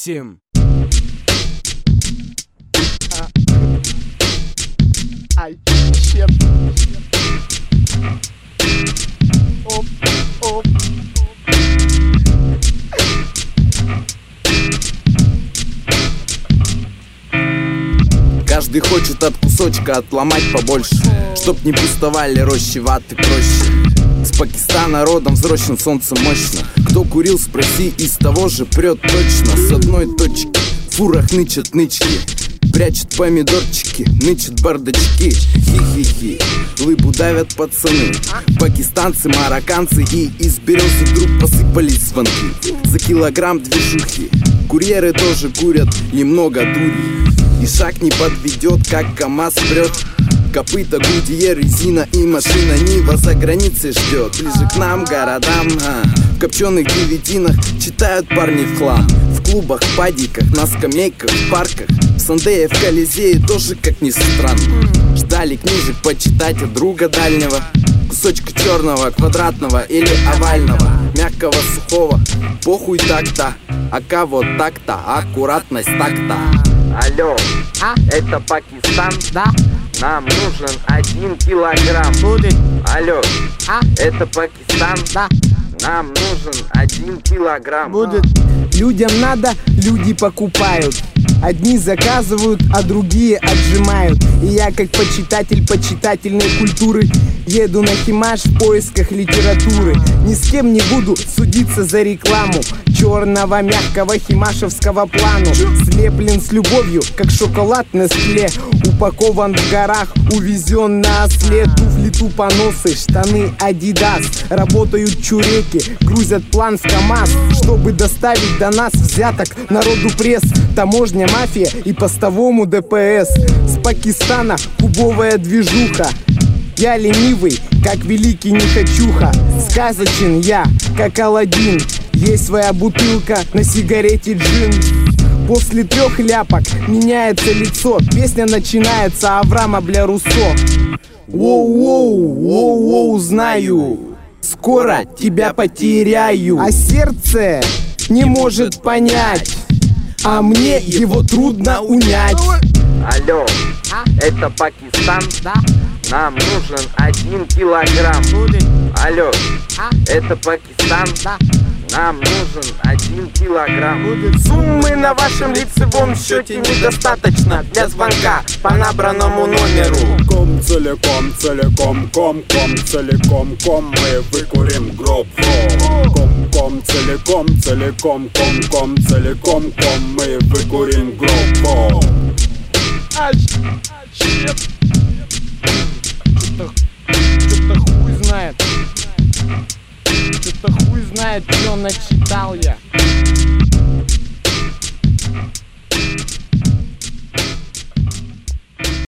8. Ай, щеп. Оп, оп. Каждый хочет от кусочка отломать побольше, чтоб не пустовали рощи ваты проще. С Пакистана родом взросшим солнце мощно. Кто курил, спроси, из того же прет точно. С одной точки в фурах нычат нычки, прячут помидорчики, нычат бардачки. Хи-хи-хи, лыбу давят пацаны, пакистанцы, марокканцы. И из березы вдруг посыпались звонки за килограмм движухи. Курьеры тоже курят, немного дури, и шаг не подведет, как КамАЗ прет. Копыта, гудье, резина и машина Нива за границей ждет. Ближе к нам, городам, в копченых девятинах читают парни в хлам. В клубах, падиках, на скамейках, в парках, в Сандее, в Колизее тоже, как ни странно, ждали книжек почитать от друга дальнего. Кусочка черного, квадратного или овального, мягкого, сухого, похуй так-то, ака вот так-то, аккуратность так-то. Алло, это Пакистан? Да. Нам нужен 1 килограмм. Будет. Алло, это Пакистан? Да. Нам нужен 1 килограмм. Будет. Людям надо, люди покупают. Одни заказывают, а другие отжимают. И я, как почитатель почитательной культуры, еду на Химаш в поисках литературы. Ни с кем не буду судиться за рекламу черного мягкого химашевского плану. Слеплен с любовью, как шоколад Нестле. Упакован в горах, увезен на осле. Туфли тупоносы, штаны Адидас. Работают чуреки, грузят план в КамАЗ, чтобы доставить до нас взяток народу пресс. Таможня, мафия и постовому ДПС. С Пакистана кубовая движуха. Я ленивый, как великий нехочуха. Сказочен я, как Аладдин. Есть своя бутылка на сигарете джин. После 3 ляпок меняется лицо. Песня начинается Авраама бля Руссо. Воу-воу, воу-воу, знаю, скоро тебя потеряю. А сердце не может понять, а мне его трудно унять. Алло, это Пакистан? Да. Нам нужен 1 килограмм. Будет. Алло, это Пакистан? Да. Нам нужен 1 килограмм. Будет. Суммы на вашем лицевом счете недостаточно для звонка по набранному номеру. Ком целиком, целиком, ком целиком, мы выкурим гроб. Ком целиком, целиком, ком целиком, мы выкурим гроб. Ай, щеп. Что-то хуй знает. Что-то хуй знает, что начитал я.